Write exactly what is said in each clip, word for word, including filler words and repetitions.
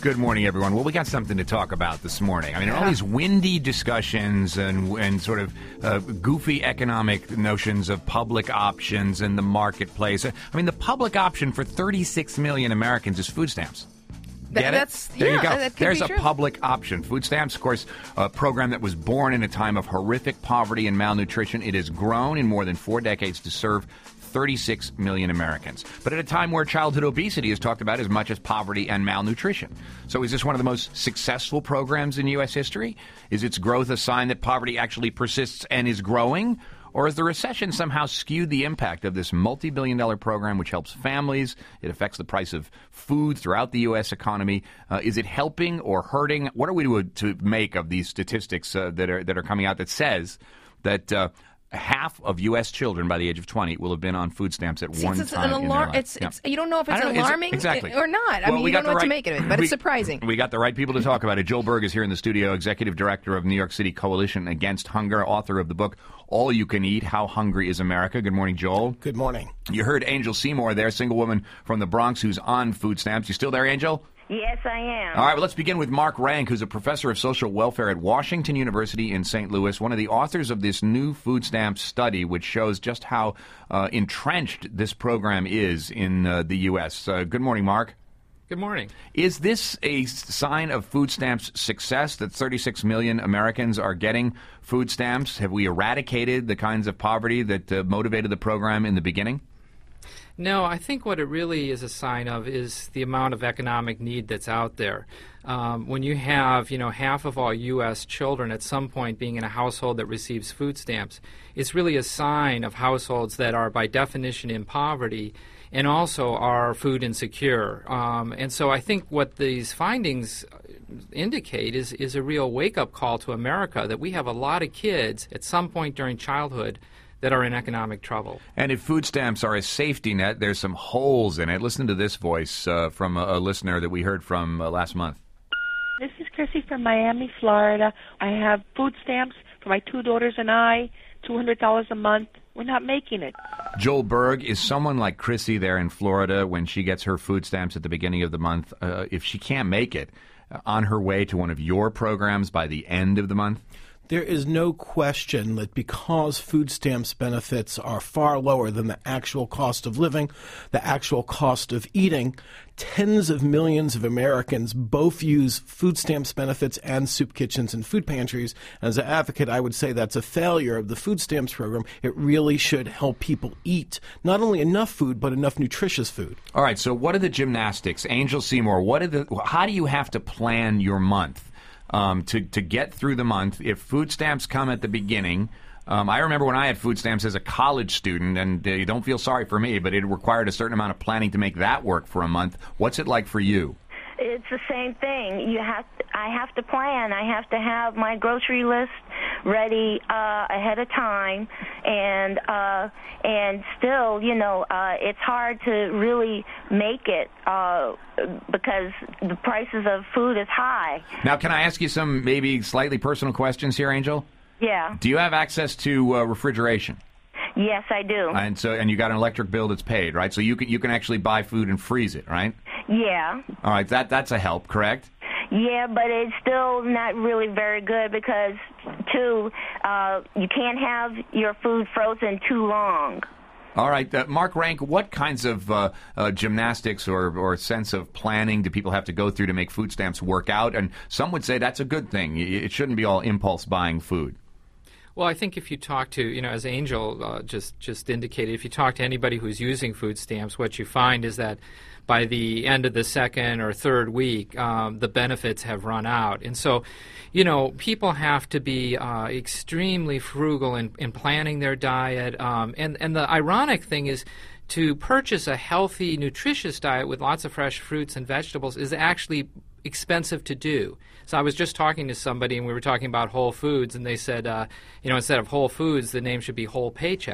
Good morning, everyone. Well, we got something to talk about this morning. I mean, all these windy discussions and and sort of uh, goofy economic notions of public options in the marketplace. I mean, the public option for thirty-six million Americans is food stamps. Th- Get that's, it? There yeah, you go. That could There's be a true. public option. Food stamps, of course, a program that was born in a time of horrific poverty and malnutrition. It has grown in more than four decades to serve thirty-six million Americans. But at a time where childhood obesity is talked about as much as poverty and malnutrition. So is this one of the most successful programs in U S history? Is its growth a sign that poverty actually persists and is growing? Or has the recession somehow skewed the impact of this multi-billion dollar program which helps families? It affects the price of food throughout the U S economy. Uh, is it helping or hurting? What are we to, to make of these statistics uh, that are that are coming out that says that uh, half of U S children by the age of twenty will have been on food stamps at See, one it's time an in their alar- life. it's, Yeah. it's, you don't know if I it's don't know, it's- alarming exactly. or not. I Well, mean, we you got don't know the what to right- make of it, but we- it's surprising. We got the right people to talk about it. Joel Berg is here in the studio, Executive Director of New York City Coalition Against Hunger, author of the book All You Can Eat, How Hungry is America. Good morning, Joel. Good morning. You heard Angel Seymour there, single woman from the Bronx who's on food stamps. You still there, Angel? Yes, I am. All right, well, let's begin with Mark Rank, who's a professor of social welfare at Washington University in Saint Louis, one of the authors of this new food stamp study, which shows just how uh, entrenched this program is in uh, the U S. Uh, good morning, Mark. Good morning. Is this a sign of food stamps' success that thirty-six million Americans are getting food stamps? Have we eradicated the kinds of poverty that uh, motivated the program in the beginning? No, I think what it really is a sign of is the amount of economic need that's out there. Um, when you have, you know, half of all U S children at some point being in a household that receives food stamps, it's really a sign of households that are by definition in poverty and also are food insecure. Um, and so I think what these findings indicate is, is a real wake-up call to America that we have a lot of kids at some point during childhood that are in economic trouble. And if food stamps are a safety net, there's some holes in it. Listen to this voice uh, from a, a listener that we heard from uh, last month. This is Chrissy from Miami, Florida. I have food stamps for my two daughters and I, two hundred dollars a month. We're not making it. Joel Berg, is someone like Chrissy there in Florida when she gets her food stamps at the beginning of the month, uh, if she can't make it, uh, on her way to one of your programs by the end of the month? There is no question that because food stamps benefits are far lower than the actual cost of living, the actual cost of eating, tens of millions of Americans both use food stamps benefits and soup kitchens and food pantries. As an advocate, I would say that's a failure of the food stamps program. It really should help people eat not only enough food, but enough nutritious food. All right, so what are the gymnastics? Angel Seymour, what are the, how do you have to plan your month? Um, to, to get through the month, if food stamps come at the beginning, um, I remember when I had food stamps as a college student, and uh, you don't feel sorry for me, but it required a certain amount of planning to make that work for a month. What's it like for you? It's the same thing. You have to, I have to plan. I have to have my grocery list ready uh, ahead of time, and uh, and still, you know, uh, it's hard to really make it uh, because the prices of food is high. Now, can I ask you some maybe slightly personal questions here, Angel? Yeah. Do you have access to uh, refrigeration? Yes, I do. And so, and you got an electric bill that's paid, right? So you can you can actually buy food and freeze it, right? Yeah. All right, that that's a help, correct? Yeah, but it's still not really very good because, too, uh, you can't have your food frozen too long. All right, uh, Mark Rank, what kinds of uh, uh, gymnastics or, or sense of planning do people have to go through to make food stamps work out? And some would say that's a good thing. It shouldn't be all impulse buying food. Well, I think if you talk to, you know, as Angel uh, just just indicated, if you talk to anybody who's using food stamps, what you find is that by the end of the second or third week, um, the benefits have run out. And so, you know, people have to be uh, extremely frugal in, in planning their diet. Um, and, and the ironic thing is to purchase a healthy, nutritious diet with lots of fresh fruits and vegetables is actually expensive to do. So I was just talking to somebody, and we were talking about Whole Foods, and they said, uh, you know, instead of Whole Foods, the name should be Whole Paycheck.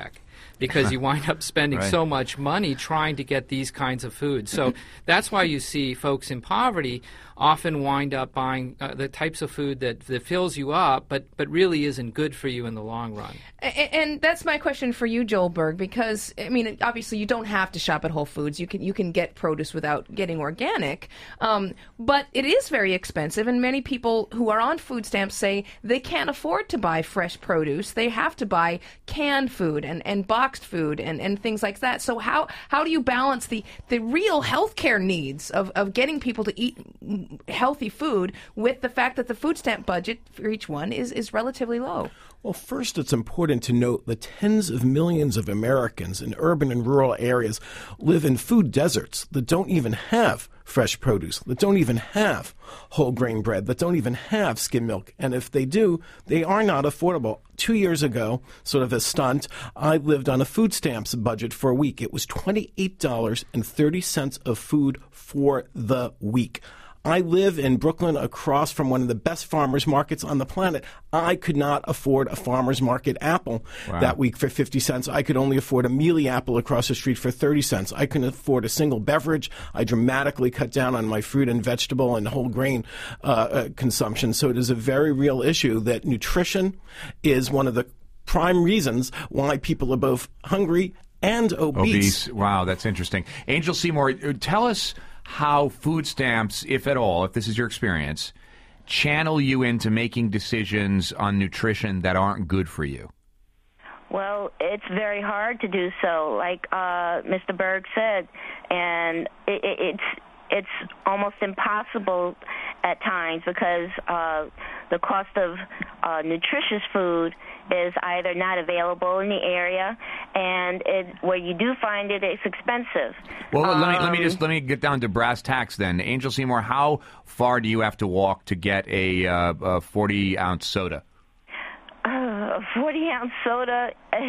because you wind up spending Right. so much money trying to get these kinds of foods. So that's why you see folks in poverty often wind up buying uh, the types of food that, that fills you up, but, but really isn't good for you in the long run. And, and that's my question for you, Joel Berg, because, I mean, obviously you don't have to shop at Whole Foods. You can you can get produce without getting organic. Um, but it is very expensive, and many people who are on food stamps say they can't afford to buy fresh produce. They have to buy canned food and, and boxed food and, and things like that. So how, how do you balance the, the real healthcare needs of, of getting people to eat healthy food with the fact that the food stamp budget for each one is, is relatively low? Well, first, it's important to note that tens of millions of Americans in urban and rural areas live in food deserts that don't even have fresh produce, that don't even have whole grain bread, that don't even have skim milk. And if they do, they are not affordable. Two years ago, sort of a stunt, I lived on a food stamps budget for a week. It was twenty-eight dollars and thirty cents of food for the week. I live in Brooklyn across from one of the best farmers markets on the planet. I could not afford a farmers market apple Wow. that week for fifty cents. I could only afford a mealy apple across the street for thirty cents. I couldn't afford a single beverage. I dramatically cut down on my fruit and vegetable and whole grain uh, uh, consumption. So it is a very real issue that nutrition is one of the prime reasons why people are both hungry and obese. Obese. Wow, that's interesting. Angel Seymour, uh, tell us how food stamps, if at all, if this is your experience, channel you into making decisions on nutrition that aren't good for you. Well, it's very hard to do so, like uh, Mister Berg said, and it, it, it's it's almost impossible at times because uh, the cost of uh, nutritious food is either not available in the area, and it, where you do find it, it's expensive. Well, um, let me let me just let me get down to brass tacks then. Angel Seymour, how far do you have to walk to get a, uh, a forty ounce soda? Uh, a forty ounce soda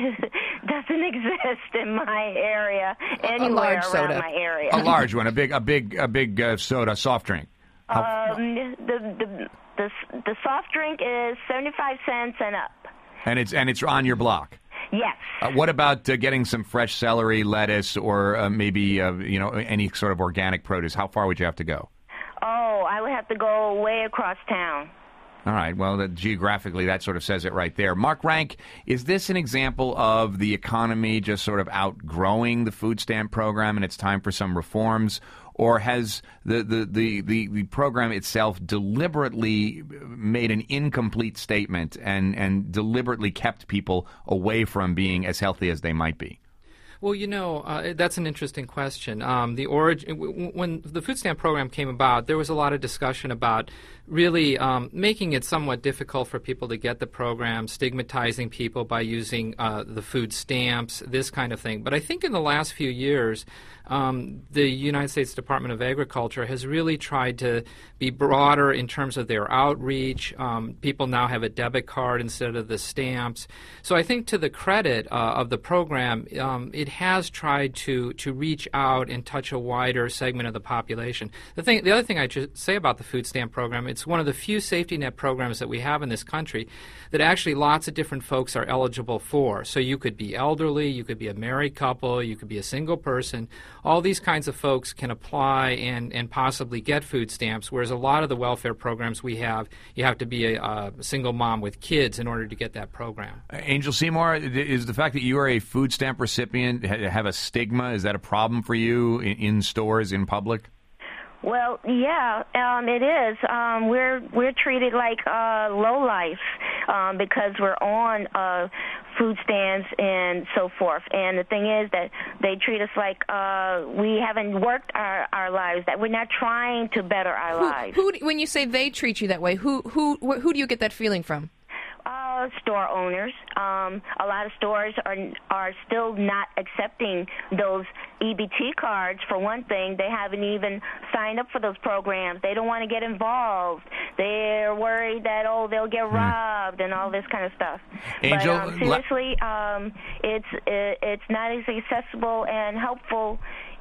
doesn't exist in my area, anywhere large around soda. my area. A large one, a big a big a big uh, soda, soft drink. How- Um, the, the the the soft drink is seventy-five cents and up. and it's and it's on your block. Yes. Uh, what about uh, getting some fresh celery, lettuce, or uh, maybe uh, you know any sort of organic produce? How far would you have to go? Oh, I would have to go way across town. All right. Well, that, geographically, that sort of says it right there. Mark Rank, is this an example of the economy just sort of outgrowing the food stamp program and it's time for some reforms? Or has the, the, the, the, the program itself deliberately made an incomplete statement and, and deliberately kept people away from being as healthy as they might be? Well, you know, uh, that's an interesting question. Um, the origin, w- when the food stamp program came about, there was a lot of discussion about really um, making it somewhat difficult for people to get the program, stigmatizing people by using uh, the food stamps, this kind of thing. But I think in the last few years, um, the United States Department of Agriculture has really tried to be broader in terms of their outreach. Um, people now have a debit card instead of the stamps. So I think to the credit uh, of the program, um, it has tried to to reach out and touch a wider segment of the population. The thing, the other thing I should say about the food stamp program, it's one of the few safety net programs that we have in this country that actually lots of different folks are eligible for. So you could be elderly, you could be a married couple, you could be a single person. All these kinds of folks can apply and, and possibly get food stamps, whereas a lot of the welfare programs we have, you have to be a, a single mom with kids in order to get that program. Angel Seymour, is the fact that you are a food stamp recipient have a stigma? Is that a problem for you in, in stores, in public? Well, yeah, um, it is. Um, we're we're treated like uh, lowlife um, because we're on uh, food stamps and so forth. And the thing is that they treat us like uh, we haven't worked our, our lives, that we're not trying to better our Who, lives. who, when you say they treat you that way, who who wh- who do you get that feeling from? Uh, store owners. Um, a lot of stores are are still not accepting those E B T cards. For one thing, they haven't even signed up for those programs. They don't want to get involved. They're worried that oh they'll get robbed and all this kind of stuff. Angel, but um, seriously, um, it's it, it's not as accessible and helpful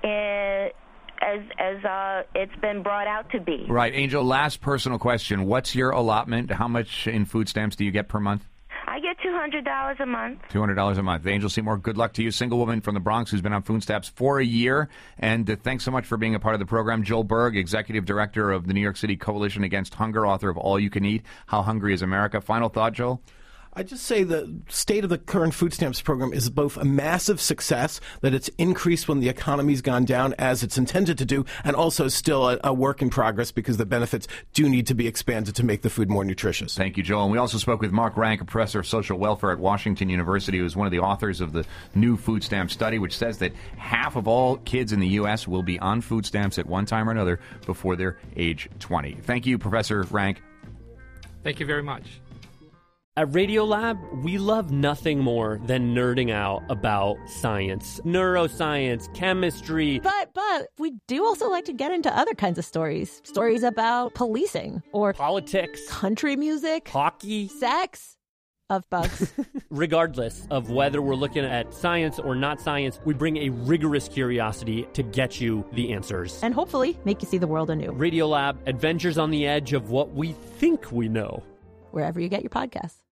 in, as as uh, it's been brought out to be. Right. Angel, last personal question. What's your allotment? How much in food stamps do you get per month? I get two hundred dollars a month. two hundred dollars a month. Angel Seymour, good luck to you. Single woman from the Bronx who's been on food stamps for a year. And uh, thanks so much for being a part of the program. Joel Berg, Executive Director of the New York City Coalition Against Hunger, author of All You Can Eat, How Hungry is America. Final thought, Joel? I just say the state of the current food stamps program is both a massive success, that it's increased when the economy's gone down as it's intended to do, and also still a, a work in progress because the benefits do need to be expanded to make the food more nutritious. Thank you, Joel. And we also spoke with Mark Rank, a professor of social welfare at Washington University, who is one of the authors of the new food stamp study, which says that half of all kids in the U S will be on food stamps at one time or another before they're age twenty. Thank you, Professor Rank. Thank you very much. At Radiolab, we love nothing more than nerding out about science, neuroscience, chemistry. But, but, we do also like to get into other kinds of stories. Stories about policing or politics, country music, hockey, sex, of bugs. Regardless of whether we're looking at science or not science, we bring a rigorous curiosity to get you the answers. And hopefully make you see the world anew. Radiolab, adventures on the edge of what we think we know. Wherever you get your podcasts.